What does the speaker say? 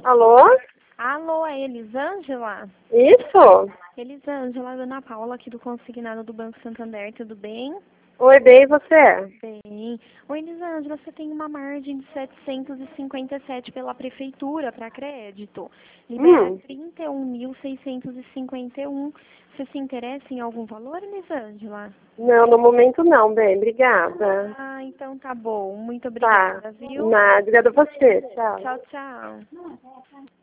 Alô? Alô, é Elisângela? Isso? Elisângela, Ana Paula aqui do Consignado do Banco Santander, tudo bem? Oi, bem, e você? Bem. Oi, Elisângela, você tem uma margem de 757 pela prefeitura para crédito. Libera Hum, 31.651. Você se interessa em algum valor, Elisângela? não, no momento não, bem, obrigada. Ah, então tá bom. Muito Tá, obrigada, viu? nada, obrigada a você, tchau. Tchau, tchau.